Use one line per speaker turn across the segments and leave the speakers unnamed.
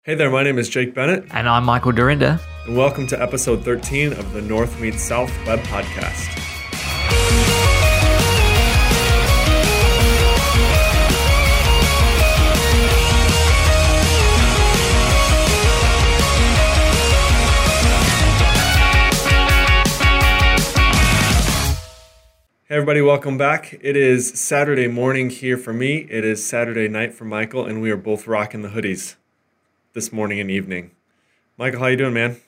Hey there, my name is Jake Bennett,
And I'm Michael Dorinda.
and welcome to episode 13 of the North Meets South Web Podcast. Hey everybody, welcome back. It is Saturday morning here for me. It is Saturday night for Michael, and we are both rocking the hoodies this morning and evening. Michael, how you doing, man?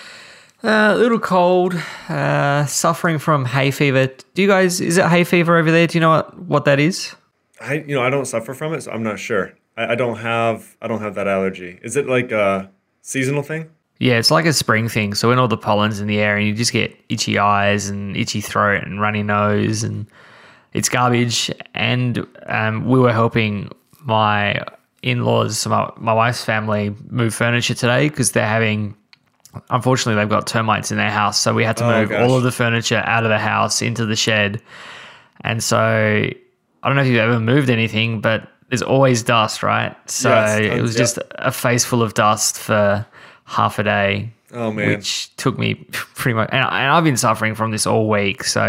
A little cold, suffering from hay fever. Is it hay fever over there? Do you know what that is?
I don't suffer from it, so I'm not sure. I don't have that allergy. Is it like a seasonal thing?
Yeah, it's like a spring thing. So when all the pollen's in the air and you just get itchy eyes and itchy throat and runny nose and it's garbage. And we were helping my in-laws, my wife's family, move furniture today because unfortunately they've got termites in their house. So we had to move all of the furniture out of the house into the shed. And so I don't know if you've ever moved anything, but there's always dust, right? So
yes,
it was just a face full of dust for half a day.
Oh man,
which took me pretty much, and I've been suffering from this all week. So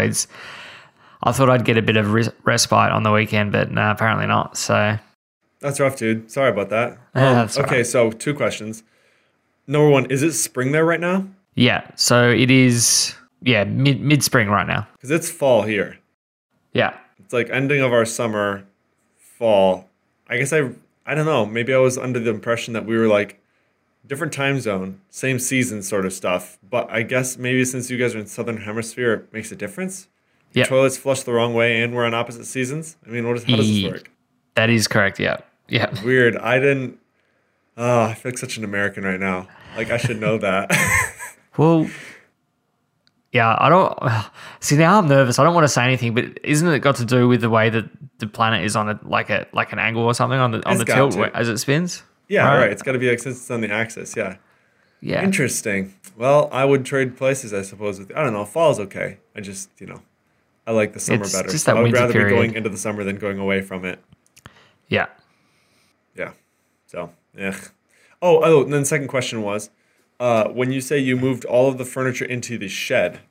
I thought I'd get a bit of respite on the weekend, but no, apparently not. So
that's rough, dude. Sorry about that.
That's
okay,
right.
so two questions. Number one, is it spring there right now?
Yeah, so it is. Yeah, mid spring right now.
Because it's fall here.
Yeah,
It's like ending of our summer, fall. I guess I don't know. Maybe I was under the impression that we were like different time zone, same season sort of stuff. But I guess maybe since you guys are in Southern Hemisphere, it makes a difference.
Yeah.
Toilets flush the wrong way and we're on opposite seasons. I mean, how does this work?
That is correct. Yeah.
Weird. I feel like such an American right now. Like I should know that.
Well, yeah, I don't see. Now I'm nervous. I don't want to say anything, but isn't it got to do with the way that the planet is on like an angle or something on the tilt as it spins?
Yeah, right. It's got to be like since it's on the axis. Yeah.
Yeah.
Interesting. Well, I would trade places, I suppose. I don't know. Fall's okay. I just, I like the summer
It's
better.
just that
I would
winter
rather
period.
be going into the summer than going away from it.
Yeah.
Yeah. So, yeah. Oh, and then second question was, when you say you moved all of the furniture into the shed,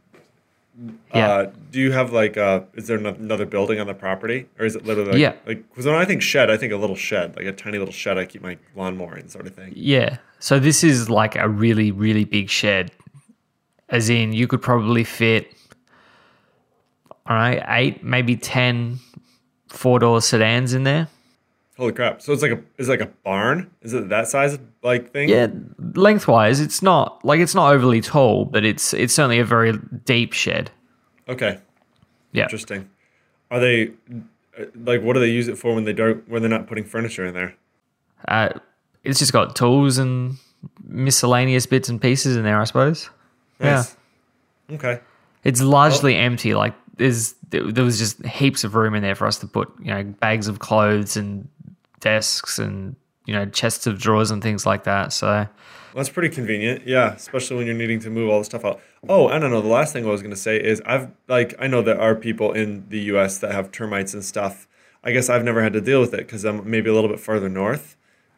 do you have is there another building on the property? Or is it literally because when I think shed, I think a little shed, like a tiny little shed I keep my lawnmower in sort of thing.
Yeah. So this is like a really, really big shed. As in you could probably fit, 8, maybe 10 4-door sedans in there.
Holy crap. So it's like a barn? Is it that size thing?
Yeah, lengthwise it's not overly tall, but it's certainly a very deep shed.
Okay.
Yeah.
Interesting. Are they what do they use it for when they're not putting furniture in there?
It's just got tools and miscellaneous bits and pieces in there, I suppose.
Nice.
Yeah.
Okay.
It's largely empty. Like there was just heaps of room in there for us to put, bags of clothes and desks and, chests of drawers and things like that. So
That's pretty convenient. Yeah, especially when you're needing to move all the stuff out. Oh, I don't know. The last thing I was going to say is I know there are people in the US that have termites and stuff. I guess I've never had to deal with it because I'm maybe a little bit further north.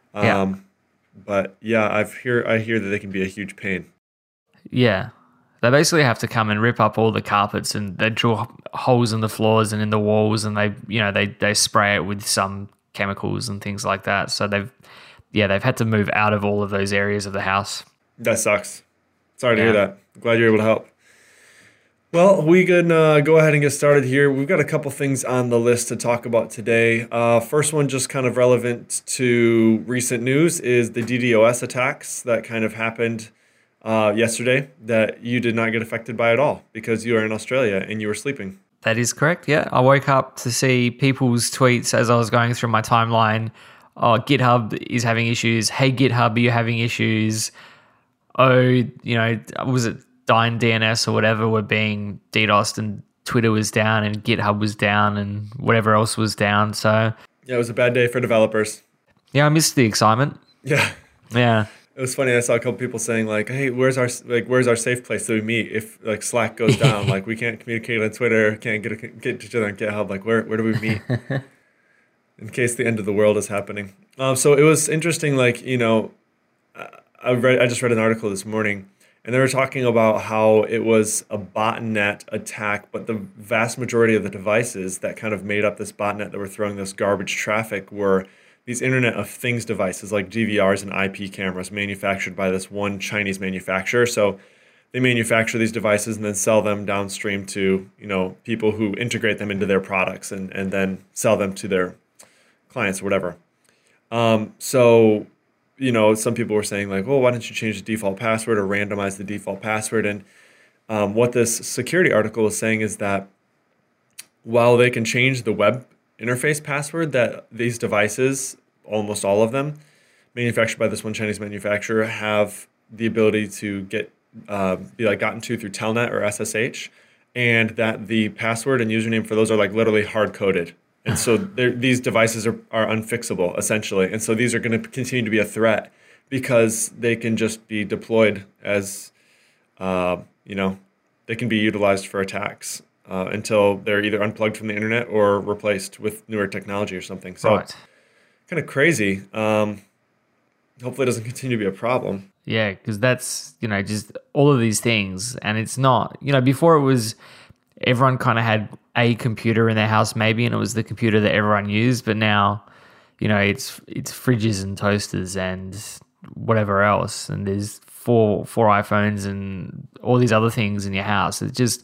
But yeah, I hear that they can be a huge pain.
yeah, they basically have to come and rip up all the carpets and they drill holes in the floors and in the walls and they spray it with some chemicals and things like that. So they've had to move out of all of those areas of the house.
That sucks. Sorry to hear that. Glad you're able to help. Well, we can go ahead and get started here. We've got a couple things on the list to talk about today. First one, just kind of relevant to recent news, is the DDoS attacks that kind of happened yesterday that you did not get affected by at all because you are in Australia and you were sleeping.
That is correct, yeah. I woke up to see people's tweets as I was going through my timeline. Oh, GitHub is having issues. Hey, GitHub, are you having issues? Oh, was it Dyn DNS or whatever were being DDoSed and Twitter was down and GitHub was down and whatever else was down. So
yeah, it was a bad day for developers.
Yeah, I missed the excitement.
Yeah.
Yeah.
It was funny. I saw a couple people saying hey, where's our safe place that we meet if Slack goes down? We can't communicate on Twitter, can't get to each other on GitHub. Where do we meet? In case the end of the world is happening. So it was interesting. I just read an article this morning, and they were talking about how it was a botnet attack, but the vast majority of the devices that kind of made up this botnet that were throwing this garbage traffic were these Internet of Things devices like DVRs and IP cameras manufactured by this one Chinese manufacturer. So they manufacture these devices and then sell them downstream to, people who integrate them into their products and then sell them to their clients or whatever. So, some people were saying like, well, why don't you change the default password or randomize the default password? And what this security article is saying is that while they can change the web interface password, that these devices, almost all of them, manufactured by this one Chinese manufacturer, have the ability to be gotten to through Telnet or SSH, and that the password and username for those are like literally hard coded. And so these devices are unfixable, essentially. And so these are going to continue to be a threat because they can just be deployed as, they can be utilized for attacks until they're either unplugged from the internet or replaced with newer technology or something. So
Right.
kind of crazy. Hopefully it doesn't continue to be a problem.
Yeah, because that's, just all of these things. And it's not, before it was everyone kind of had a computer in their house maybe, and it was the computer that everyone used. But now, it's fridges and toasters and whatever else. And there's four iPhones and all these other things in your house.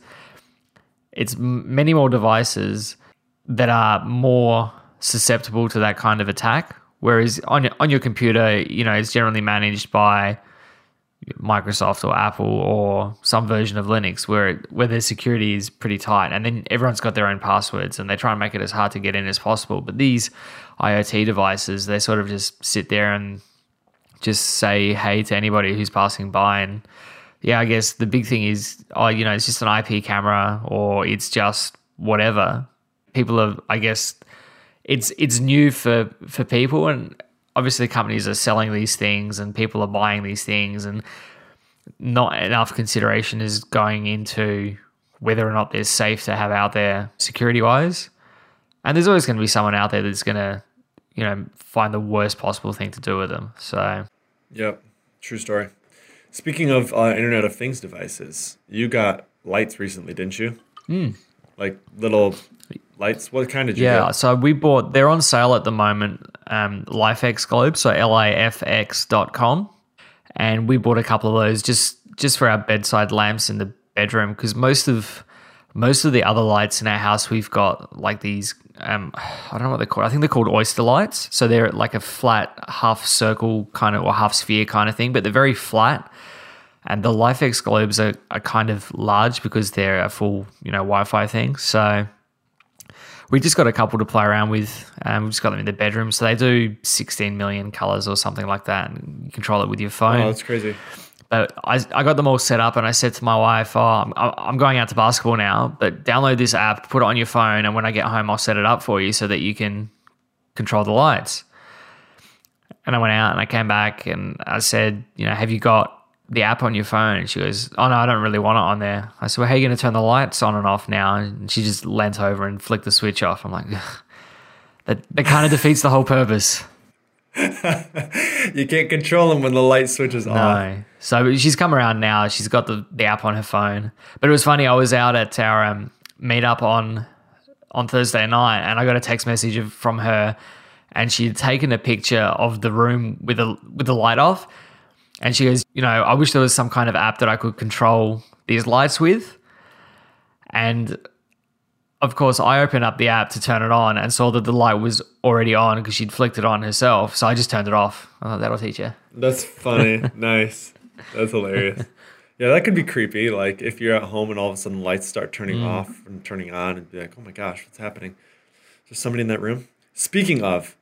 It's many more devices that are more susceptible to that kind of attack. Whereas on your computer, it's generally managed by Microsoft or Apple or some version of Linux where their security is pretty tight, and then everyone's got their own passwords and they try and make it as hard to get in as possible. But these IoT devices, they sort of just sit there and just say hey to anybody who's passing by. And yeah, I guess the big thing is, it's just an IP camera or it's just whatever. People are, I guess, it's new for people, and obviously companies are selling these things and people are buying these things, and not enough consideration is going into whether or not they're safe to have out there security-wise. And there's always going to be someone out there that's going to, find the worst possible thing to do with them. So,
yep, true story. Speaking of Internet of Things devices, you got lights recently, didn't you? Like little lights. What kind did you get?
Yeah, so they're on sale at the moment, LifeX Globe, so lifx.com. And we bought a couple of those just for our bedside lamps in the bedroom, because most of the other lights in our house, we've got like these, I don't know what they're called. I think they're called oyster lights. So they're like a flat half circle kind of, or half sphere kind of thing, but they're very flat. And the LifeX Globes are kind of large because they're a full, Wi-Fi thing. So we just got a couple to play around with. We just got them in the bedroom. So they do 16 million colors or something like that. And you control it with your phone.
Oh, that's crazy.
But I got them all set up, and I said to my wife, I'm going out to basketball now, but download this app, put it on your phone, and when I get home, I'll set it up for you so that you can control the lights. And I went out and I came back and I said, have you got the app on your phone? And she goes, oh no, I don't really want it on there. I said, well, how are you going to turn the lights on and off now? And she just leant over and flicked the switch off. I'm like, that kind of defeats the whole purpose.
You can't control them when the light switches off.
No. So she's come around now. She's got the app on her phone. But it was funny. I was out at our meetup on Thursday night, and I got a text message from her, and she had taken a picture of the room with the light off. And she goes, I wish there was some kind of app that I could control these lights with. And of course, I opened up the app to turn it on and saw that the light was already on because she'd flicked it on herself. So I just turned it off. I thought, that'll teach you.
That's funny. Nice. That's hilarious. Yeah, that could be creepy. Like if you're at home and all of a sudden lights start turning off and turning on, and be like, oh my gosh, what's happening? Is there somebody in that room? Speaking of,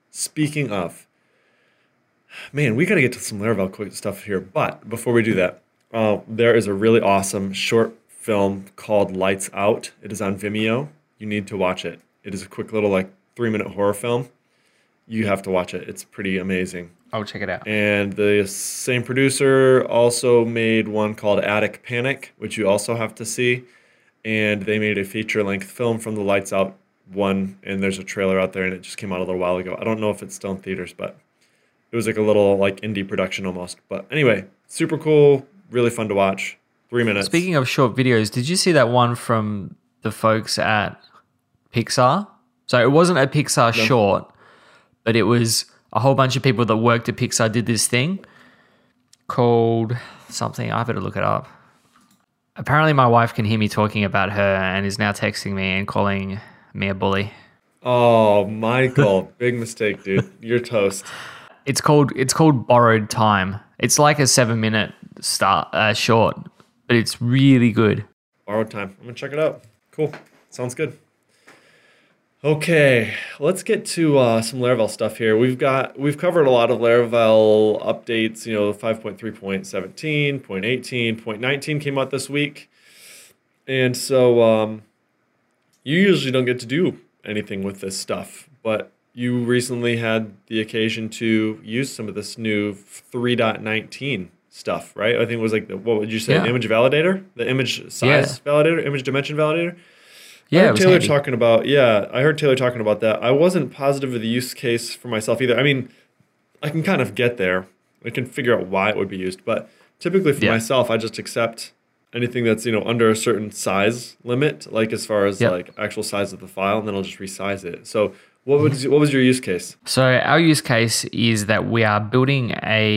man, we got to get to some Laravel quick stuff here. But before we do that, there is a really awesome short film called Lights Out. It is on Vimeo. You need to watch it. It is a quick little 3-minute horror film. You have to watch it. It's pretty amazing.
I'll check it out.
And the same producer also made one called Attic Panic, which you also have to see. And they made a feature-length film from the Lights Out one, and there's a trailer out there, and it just came out a little while ago. I don't know if it's still in theaters, but it it was like a little like indie production almost. But anyway, super cool, really fun to watch. 3 minutes.
Speaking of short videos, did you see that one from the folks at Pixar? So it wasn't a Pixar short, but it was a whole bunch of people that worked at Pixar did this thing called something. I better look it up. Apparently my wife can hear me talking about her and is now texting me and calling me a bully.
Oh, Michael, big mistake, dude. You're toast.
It's called Borrowed Time. It's like a 7-minute short, but it's really good.
Borrowed Time. I'm gonna check it out. Cool. Sounds good. Okay, let's get to some Laravel stuff here. We've covered a lot of Laravel updates. 5.3.17, 0.18, 0.19 came out this week, and so you usually don't get to do anything with this stuff, but you recently had the occasion to use some of this new 3.19 stuff, right? I think it was like what would you say?
Yeah.
Image validator, the image size validator, image dimension validator.
Yeah,
I heard Taylor talking about that. I wasn't positive of the use case for myself either. I mean, I can kind of get there. I can figure out why it would be used, but typically for myself, I just accept anything that's under a certain size limit, like as far as like actual size of the file, and then I'll just resize it. So what was your use case?
So our use case is that we are building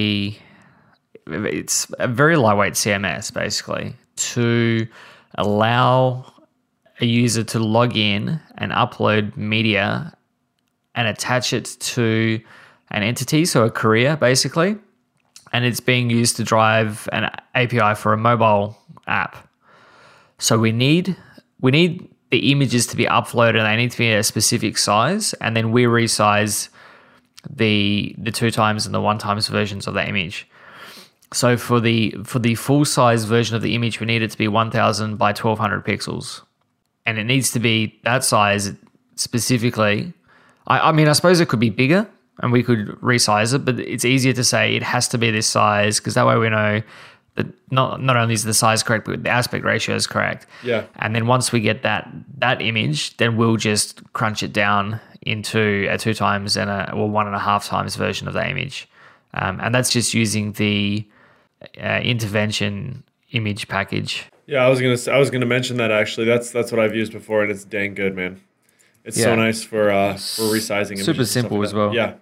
it's a very lightweight CMS basically to allow a user to log in and upload media and attach it to an entity, so a courier basically, and it's being used to drive an API for a mobile app. So we need the images to be uploaded, and they need to be a specific size, and then we resize the 2x and the 1x versions of that image. So for the full size version of the image, we need it to be 1000 by 1200 pixels. And it needs to be that size specifically. I mean, I suppose it could be bigger and we could resize it, but it's easier to say it has to be this size because that way we know that not only is the size correct, but the aspect ratio is correct.
Yeah.
And then once we get that image, then we'll just crunch it down into a 2x and a 1.5x version of that image. And that's just using the intervention image package.
Yeah, I was gonna mention that actually. That's what I've used before, and it's dang good, man. It's so nice for resizing images.
Super simple as well.
Yeah,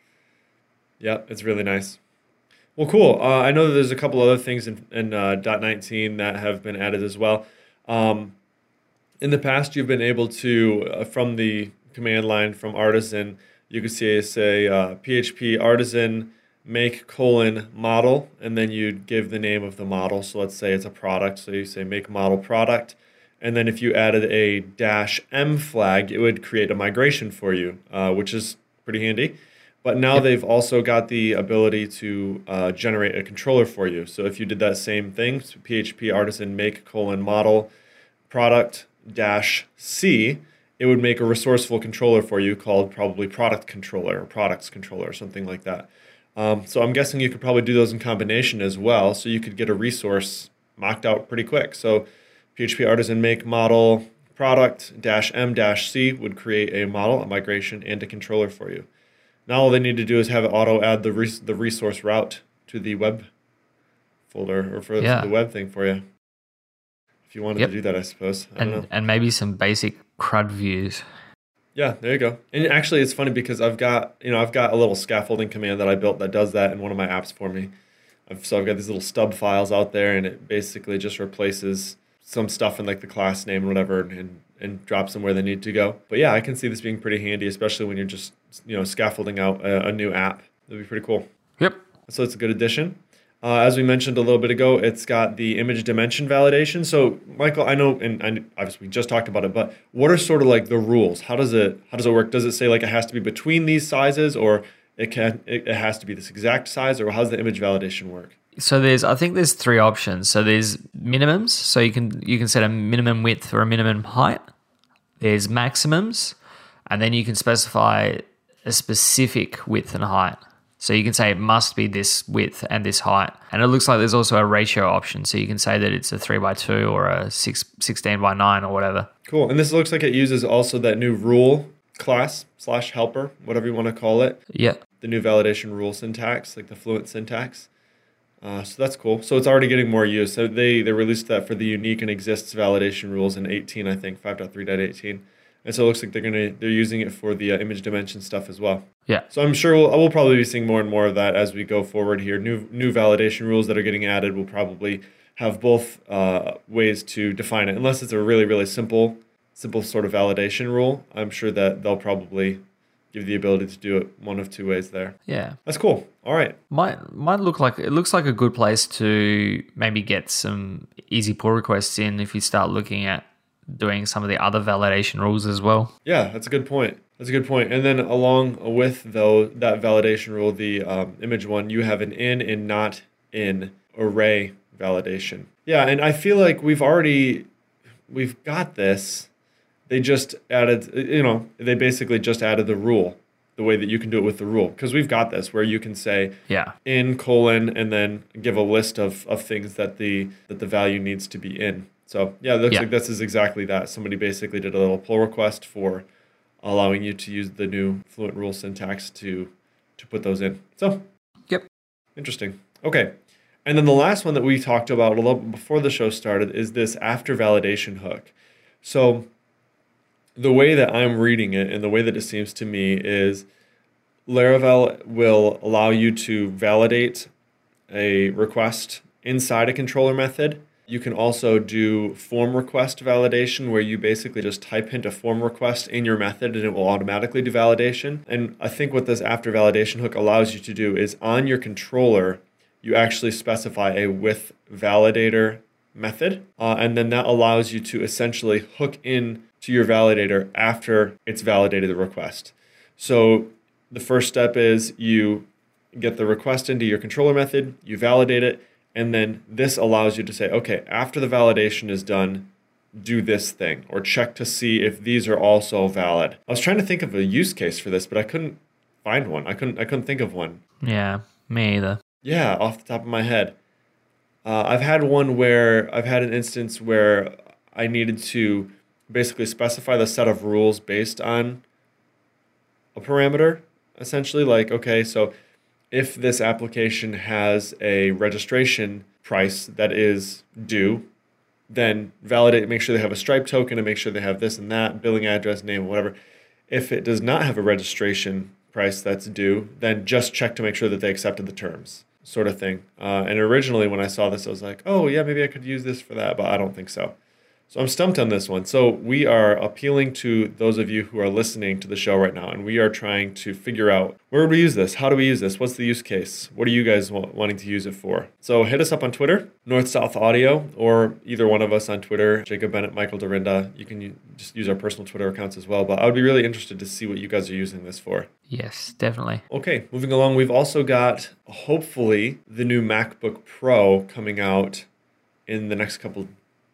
it's really nice. Well, cool. I know that there's a couple other things in .19 that have been added as well. In the past, you've been able to from the command line from Artisan, you could say PHP Artisan make : model, and then you'd give the name of the model. So let's say it's a product. So you say make model product. And then if you added a -m flag, it would create a migration for you, which is pretty handy. But now they've also got the ability to generate a controller for you. So if you did that same thing, so PHP Artisan make : model product -c, it would make a resourceful controller for you called probably product controller or products controller or something like that. So I'm guessing you could probably do those in combination as well, so you could get a resource mocked out pretty quick. So PHP Artisan make model product -m-c would create a model, a migration, and a controller for you. Now all they need to do is have it auto add the resource route to the web folder or for the web thing for you. If you wanted to do that, I suppose. I don't know.
And maybe some basic CRUD views.
Yeah, there you go. And actually, it's funny because I've got a little scaffolding command that I built that does that in one of my apps for me. So I've got these little stub files out there, and it basically just replaces some stuff in like the class name or whatever, and drops them where they need to go. But yeah, I can see this being pretty handy, especially when you're just scaffolding out a new app. That'd be pretty cool.
Yep.
So it's a good addition. As we mentioned a little bit ago, it's got the image dimension validation. So, Michael, I know, and obviously we just talked about it, but what are sort of like the rules? How does it work? Does it say like it has to be between these sizes, or it has to be this exact size, or how does the image validation work?
So I think there's 3 options. So there's minimums. So you can set a minimum width or a minimum height. There's maximums, and then you can specify a specific width and height. So you can say it must be this width and this height. And it looks like there's also a ratio option. So you can say that it's a 3:2 or a 16:9 or whatever.
Cool. And this looks like it uses also that new rule class/helper, whatever you want to call it.
Yeah.
The new validation rule syntax, like the Fluent syntax. So that's cool. So it's already getting more use. So they released that for the unique and exists validation rules in 18, I think, 5.3.18. And so it looks like they're using it for the image dimension stuff as well.
Yeah.
So I'm sure we'll probably be seeing more and more of that as we go forward here. New validation rules that are getting added will probably have both ways to define it. Unless it's a really, really simple sort of validation rule, I'm sure that they'll probably give the ability to do it one of two ways there.
Yeah.
That's cool. All right.
Might looks like a good place to maybe get some easy pull requests in if you start looking at doing some of the other validation rules as well.
Yeah, that's a good point. And then along with that validation rule, the image one, you have an in and not in array validation. Yeah, and I feel like we've got this. They just added, they basically just added the rule, the way that you can do it with the rule. Because we've got this where you can say in colon and then give a list of things that the value needs to be in. So yeah, it looks like this is exactly that. Somebody basically did a little pull request for allowing you to use the new Fluent rule syntax to put those in. So interesting. Okay. And then the last one that we talked about a little bit before the show started is this after validation hook. So the way that I'm reading it and the way that it seems to me is Laravel will allow you to validate a request inside a controller method. You can also do form request validation where you basically just type into form request in your method and it will automatically do validation. And I think what this after validation hook allows you to do is on your controller, you actually specify a with validator method. And then that allows you to essentially hook in to your validator after it's validated the request. So the first step is you get the request into your controller method, you validate it, and then this allows you to say, okay, after the validation is done, do this thing, or check to see if these are also valid. I was trying to think of a use case for this, but I couldn't find one. I couldn't think of one.
Yeah, me either.
Yeah, off the top of my head. I've had an instance where I needed to basically specify the set of rules based on a parameter, essentially. Like, okay, so if this application has a registration price that is due, then validate, make sure they have a Stripe token and make sure they have this and that, billing address, name, whatever. If it does not have a registration price that's due, then just check to make sure that they accepted the terms, sort of thing. And originally when I saw this, I was like, oh yeah, maybe I could use this for that, but I don't think so. So I'm stumped on this one. So we are appealing to those of you who are listening to the show right now, and we are trying to figure out where do we use this? How do we use this? What's the use case? What are you guys wanting to use it for? So hit us up on Twitter, North South Audio, or either one of us on Twitter, Jacob Bennett, Michael Dorinda. You can just use our personal Twitter accounts as well, but I would be really interested to see what you guys are using this for.
Yes, definitely.
Okay, moving along, we've also got, hopefully, the new MacBook Pro coming out in the next couple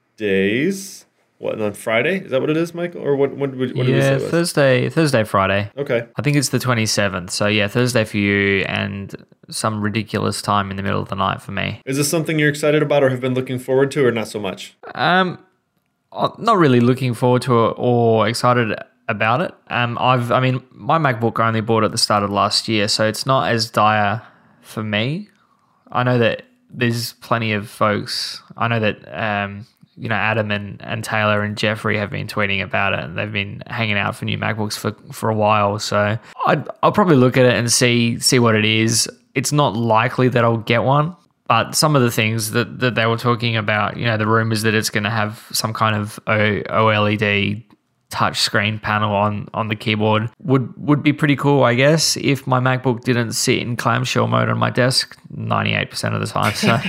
days. What, on Friday? Is that what it is, Michael? Or what did we say it was?
Thursday, Friday.
Okay.
I think it's the 27th. So yeah, Thursday for you and some ridiculous time in the middle of the night for me.
Is this something you're excited about or have been looking forward to, or not so much?
Not really looking forward to it or excited about it. My MacBook I only bought at the start of last year, so it's not as dire for me. I know that there's plenty of folks. I know that Adam and Taylor and Jeffrey have been tweeting about it, and they've been hanging out for new MacBooks for a while. So I'll probably look at it and see what it is. It's not likely that I'll get one, but some of the things that they were talking about, the rumors that it's going to have some kind of OLED touch screen panel on the keyboard would be pretty cool, I guess, if my MacBook didn't sit in clamshell mode on my desk 98% of the time. So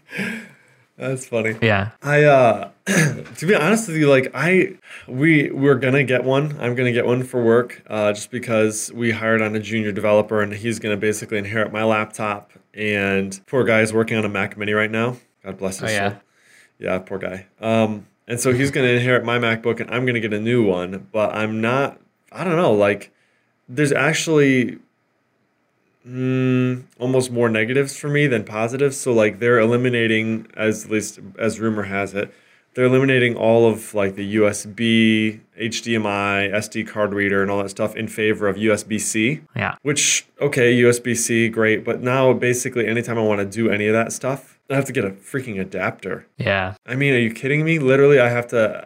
that's funny.
Yeah.
I to be honest with you, we're gonna get one. I'm gonna get one for work, just because we hired on a junior developer and he's gonna basically inherit my laptop. And poor guy is working on a Mac Mini right now. God bless his soul. Yeah, poor guy. And so he's gonna inherit my MacBook and I'm gonna get a new one. But I don't know, there's actually almost more negatives for me than positives. So they're eliminating, at least as rumor has it, they're eliminating all of like the USB, HDMI, SD card reader, and all that stuff in favor of USB-C.
Yeah.
Which, okay, USB-C, great. But now basically anytime I want to do any of that stuff, I have to get a freaking adapter.
Yeah.
I mean, are you kidding me? Literally, I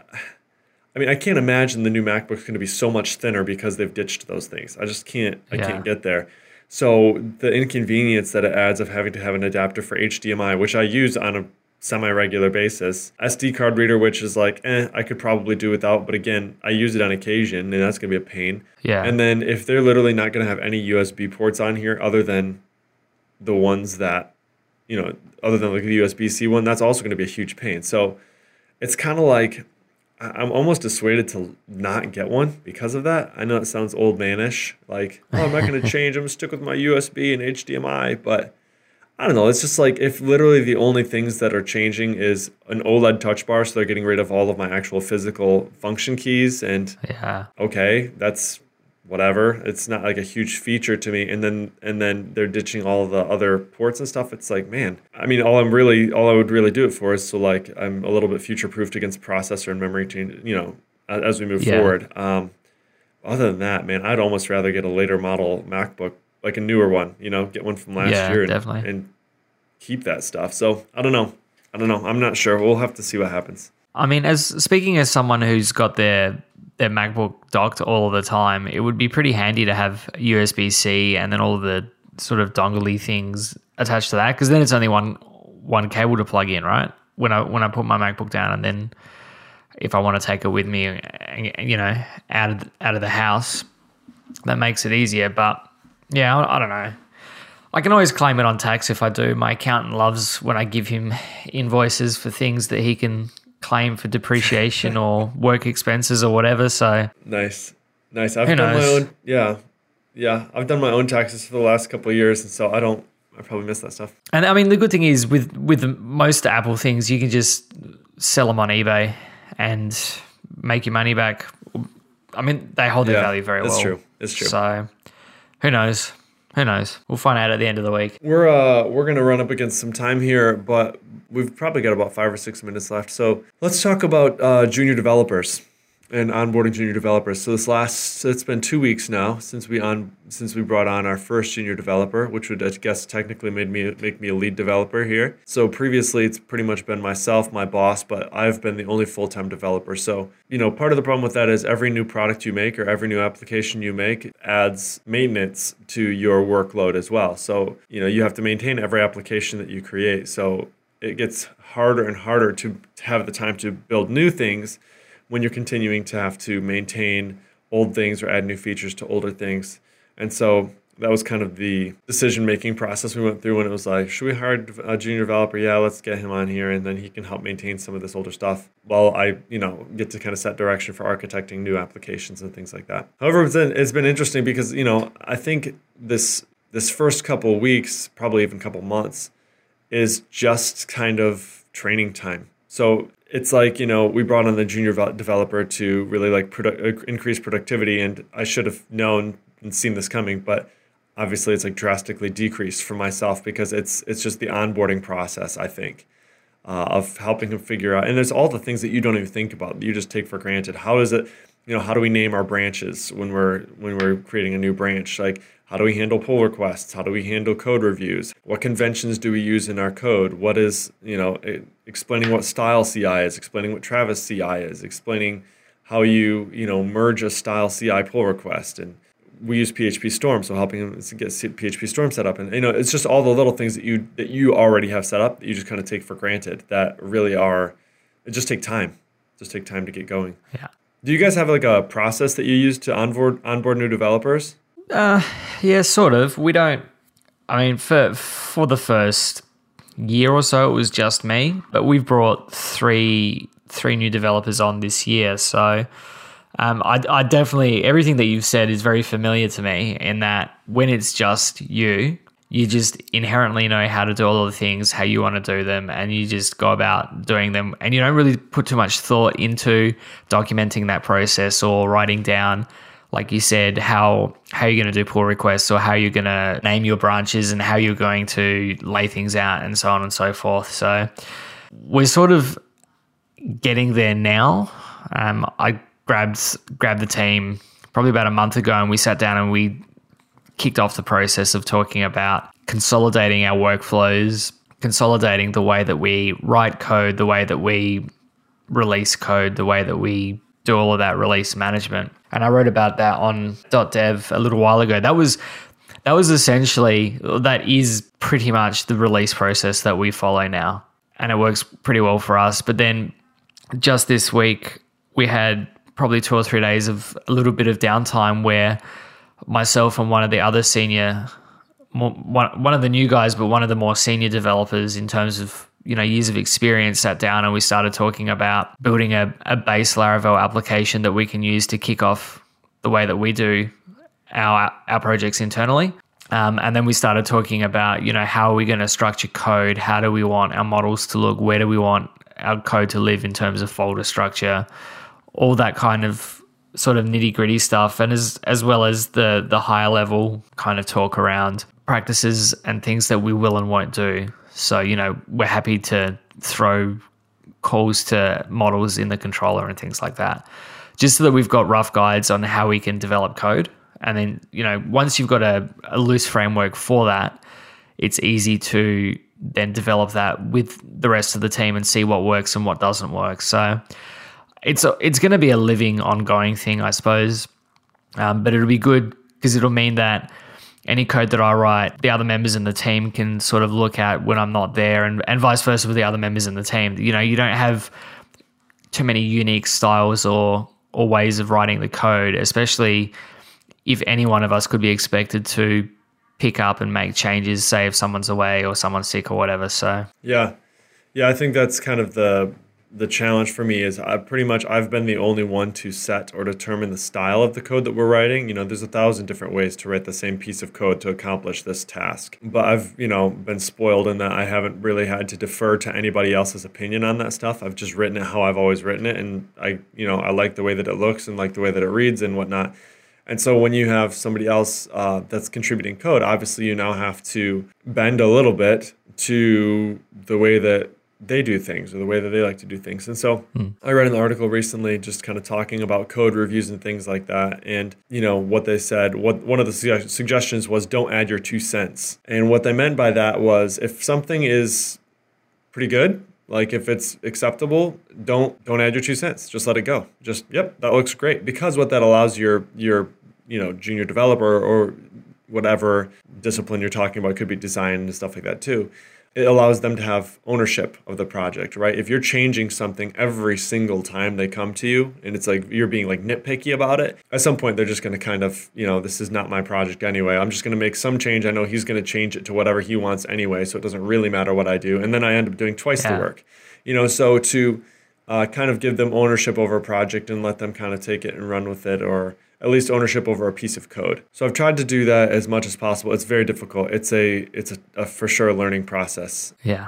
can't imagine the new MacBook's going to be so much thinner because they've ditched those things. I just can't get there. So the inconvenience that it adds of having to have an adapter for HDMI, which I use on a semi-regular basis. SD card reader, which is like, I could probably do without, but again, I use it on occasion, and that's going to be a pain.
Yeah.
And then if they're literally not going to have any USB ports on here other than the ones that, other than like the USB-C one, that's also going to be a huge pain. So it's kind of like, I'm almost dissuaded to not get one because of that. I know it sounds old manish, like, I'm not going to change, I'm going to stick with my USB and HDMI, but I don't know. It's just like if literally the only things that are changing is an OLED touch bar, so they're getting rid of all of my actual physical function keys, and okay, that's whatever. It's not like a huge feature to me. And then they're ditching all of the other ports and stuff. It's like, man, I mean, all I would really do it for is so like I'm a little bit future proofed against processor and memory change, as we move forward. Other than that, man, I'd almost rather get a later model MacBook, like a newer one, get one from last year and keep that stuff. So I don't know. I'm not sure. We'll have to see what happens.
I mean, speaking as someone who's got their MacBook docked all of the time, it would be pretty handy to have USB-C and then all of the sort of dongle-y things attached to that, because then it's only one cable to plug in, right? When I put my MacBook down, and then if I want to take it with me, out of the house, that makes it easier. But yeah, I don't know. I can always claim it on tax if I do. My accountant loves when I give him invoices for things that he can claim for depreciation or work expenses or whatever. So
nice. I've done my own. Yeah. I've done my own taxes for the last couple of years, and so I probably miss that stuff.
And I mean, the good thing is with most Apple things, you can just sell them on eBay and make your money back. I mean, they hold their value very well.
It's true.
So who knows? We'll find out at the end of the week.
We're gonna run up against some time here, but we've probably got about 5 or 6 minutes left. So let's talk about junior developers and onboarding junior developers. So it's been 2 weeks now since we brought on our first junior developer, which would, I guess, technically make me a lead developer here. So previously it's pretty much been myself, my boss, but I've been the only full-time developer. So, part of the problem with that is every new product you make or every new application you make adds maintenance to your workload as well. So, you have to maintain every application that you create. So it gets harder and harder to have the time to build new things when you're continuing to have to maintain old things or add new features to older things. And so that was kind of the decision-making process we went through when it was like, should we hire a junior developer? Yeah, let's get him on here, and then he can help maintain some of this older stuff while I, get to kind of set direction for architecting new applications and things like that. However, it's been interesting because, I think this first couple of weeks, probably even couple months, is just kind of training time. So it's like, we brought on the junior developer to really increase productivity, and I should have known and seen this coming, but obviously it's like drastically decreased for myself because it's just the onboarding process, I think, of helping him figure out. And there's all the things that you don't even think about, that you just take for granted. How is it, how do we name our branches when we're creating a new branch? Like, how do we handle pull requests? How do we handle code reviews? What conventions do we use in our code? What is, explaining what style CI is, explaining what Travis CI is, explaining how you merge a style CI pull request. And we use PHP Storm, so helping them get PHP Storm set up. And, it's just all the little things that you already have set up that you just kind of take for granted that really it just take time. Just take time to get going.
Yeah.
Do you guys have like a process that you use to onboard new developers?
Yeah, sort of. We don't. I mean, for the first year or so, it was just me, but we've brought three new developers on this year. So, I definitely, everything that you've said is very familiar to me. In that, when it's just you just inherently know how to do all of the things, how you want to do them, and you just go about doing them, and you don't really put too much thought into documenting that process or writing down, like you said, how you're going to do pull requests or how you're going to name your branches and how you're going to lay things out and so on and so forth. So we're sort of getting there now. I grabbed the team probably about a month ago, and we sat down and we kicked off the process of talking about consolidating our workflows, consolidating the way that we write code, the way that we release code, the way that we do all of that release management. And I wrote about that on .dev a little while ago. That was essentially, that is pretty much the release process that we follow now. And it works pretty well for us. But then just this week, we had probably 2 or 3 days of a little bit of downtime where myself and one of the other one of the new guys, but one of the more senior developers in terms of, years of experience, sat down and we started talking about building a base Laravel application that we can use to kick off the way that we do our projects internally. And then we started talking about, how are we going to structure code? How do we want our models to look? Where do we want our code to live in terms of folder structure? All that kind of sort of nitty gritty stuff. And as well as the higher level kind of talk around practices and things that we will and won't do. So, we're happy to throw calls to models in the controller and things like that, just so that we've got rough guides on how we can develop code. And then, once you've got a loose framework for that, it's easy to then develop that with the rest of the team and see what works and what doesn't work. So it's going to be a living, ongoing thing, I suppose. But it'll be good because it'll mean that any code that I write, the other members in the team can sort of look at when I'm not there, and vice versa with the other members in the team. You don't have too many unique styles or ways of writing the code, especially if any one of us could be expected to pick up and make changes, say if someone's away or someone's sick or whatever. So
yeah, I think that's kind of the challenge for me is I've been the only one to set or determine the style of the code that we're writing. There's 1,000 different ways to write the same piece of code to accomplish this task. But I've, been spoiled in that I haven't really had to defer to anybody else's opinion on that stuff. I've just written it how I've always written it. And I like the way that it looks and like the way that it reads and whatnot. And so when you have somebody else that's contributing code, obviously you now have to bend a little bit to the way that they do things or the way that they like to do things. And so I read an article recently just kind of talking about code reviews and things like that. And, what they said, one of the suggestions was don't add your 2 cents. And what they meant by that was if something is pretty good, like if it's acceptable, don't add your 2 cents. Just let it go. Just, yep, that looks great. Because what that allows your junior developer or whatever discipline you're talking about, could be design and stuff like that too. It allows them to have ownership of the project, right? If you're changing something every single time they come to you and it's like you're being like nitpicky about it, at some point they're just going to kind of, this is not my project anyway. I'm just going to make some change. I know he's going to change it to whatever he wants anyway, so it doesn't really matter what I do. And then I end up doing twice the work. So to kind of give them ownership over a project and let them kind of take it and run with it, or at least ownership over a piece of code. So I've tried to do that as much as possible. It's very difficult. It's a for sure learning process.
Yeah.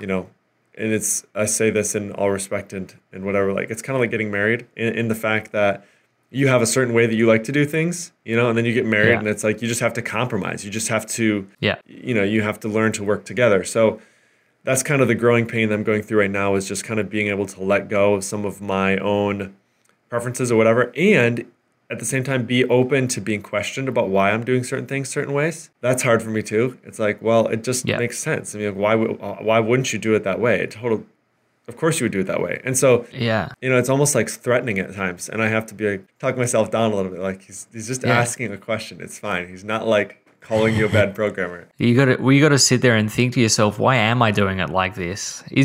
And I say this in all respect and whatever, like it's kind of like getting married in the fact that you have a certain way that you like to do things, and then you get married and it's like you just have to compromise. You just have to, you have to learn to work together. So that's kind of the growing pain that I'm going through right now, is just kind of being able to let go of some of my own preferences or whatever, and at the same time be open to being questioned about why I'm doing certain things certain ways. That's hard for me too. It's like, well, it just makes sense. I mean, why wouldn't you do it that way? Of course you would do it that way. And so, it's almost like threatening at times. And I have to be like, talk myself down a little bit. Like he's just asking a question. It's fine. He's not like calling you a bad programmer.
You got to sit there and think to yourself, why am I doing it like this? Is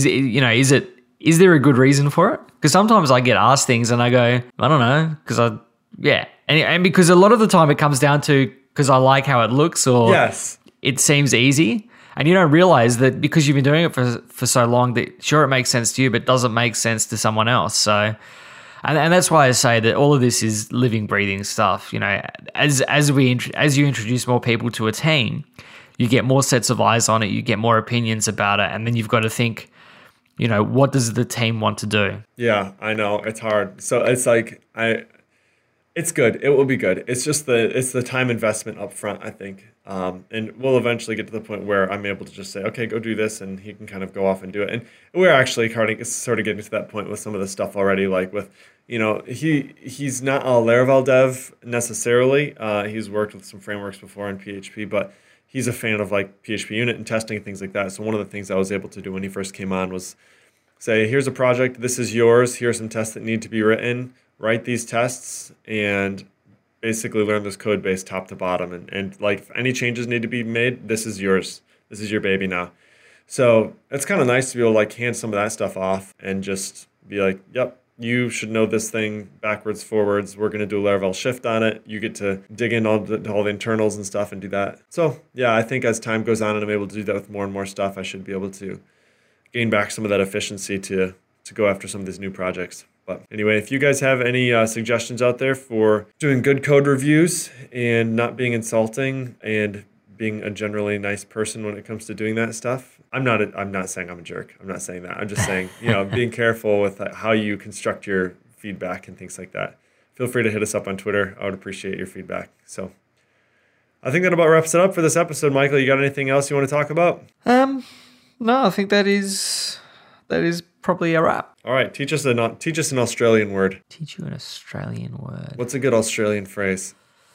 there a good reason for it? Because sometimes I get asked things and I go, I don't know, and because a lot of the time it comes down to because I like how it looks or it seems easy, and you don't realize that because you've been doing it for so long that sure it makes sense to you but doesn't make sense to someone else. So and that's why I say that all of this is living, breathing stuff. As you introduce more people to a team, you get more sets of eyes on it, you get more opinions about it, and then you've got to think, what does the team want to do?
Yeah, I know it's hard. So it's like it's good. It will be good. It's just the time investment up front, I think. And we'll eventually get to the point where I'm able to just say, okay, go do this, and he can kind of go off and do it. And we're actually sort of getting to that point with some of the stuff already, like with, he's not a Laravel dev necessarily. He's worked with some frameworks before in PHP, but he's a fan of like PHP unit and testing and things like that. So one of the things I was able to do when he first came on was say, here's a project, this is yours, here are some tests that need to be written, write these tests, and basically learn this code base top to bottom. And like if any changes need to be made, this is yours. This is your baby now. So it's kind of nice to be able to like hand some of that stuff off and just be like, yep, you should know this thing backwards, forwards. We're going to do a Laravel shift on it. You get to dig in all the internals and stuff and do that. So yeah, I think as time goes on and I'm able to do that with more and more stuff, I should be able to gain back some of that efficiency to go after some of these new projects. But anyway, if you guys have any suggestions out there for doing good code reviews and not being insulting and being a generally nice person when it comes to doing that stuff, I'm not saying I'm a jerk. I'm not saying that. I'm just saying, being careful with how you construct your feedback and things like that. Feel free to hit us up on Twitter. I would appreciate your feedback. So I think that about wraps it up for this episode. Michael, you got anything else you want to talk about?
No, I think that is probably a wrap.
All right, teach us an Australian word.
Teach you an Australian word.
What's a good Australian phrase?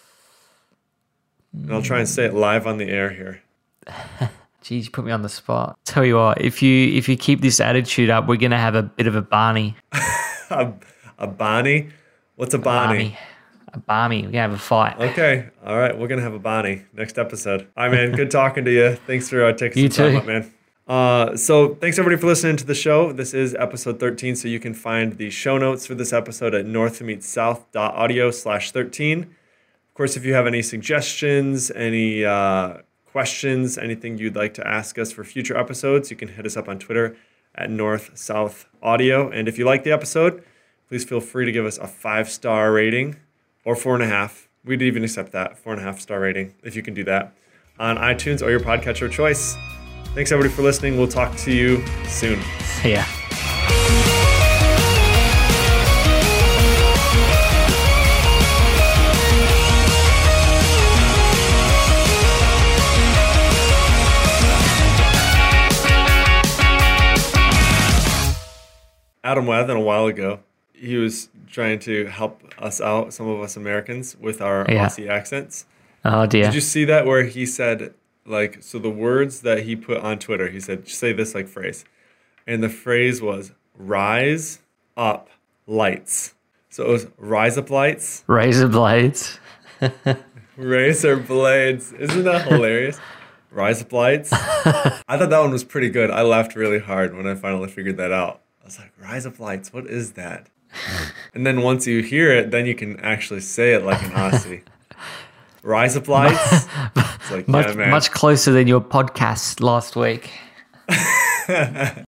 And I'll try and say it live on the air here.
Geez, you put me on the spot. Tell you what, if you keep this attitude up, we're gonna have a bit of a Barney.
a Barney? What's a Barney?
A Barney. We're gonna have a fight.
Okay. All right. We're gonna have a Barney next episode. All right, man. Good talking to you. Thanks for taking some time up, man. So thanks everybody for listening to the show. This is episode 13. So you can find the show notes for this episode at northmeetsouth.audio/13. Of course, if you have any suggestions, any questions, anything you'd like to ask us for future episodes, you can hit us up on Twitter at north-south-audio. And if you like the episode, please feel free to give us a 5-star rating or 4.5. We'd even accept that, 4.5-star rating, if you can do that, on iTunes or your podcatcher of choice. Thanks, everybody, for listening. We'll talk to you soon.
See ya.
Adam Wathan a while ago, he was trying to help us out, some of us Americans, with our Aussie accents.
Oh, dear.
Did you see that where he said, so the words that he put on Twitter, he said, say this phrase. And the phrase was, rise up lights. So it was rise up lights.
Razor blades.
Razor blades. Isn't that hilarious? Rise up lights. I thought that one was pretty good. I laughed really hard when I finally figured that out. I was like, rise up lights, what is that? And then once you hear it, then you can actually say it like an Aussie. Rise up lights. It's like,
much closer than your podcast last week.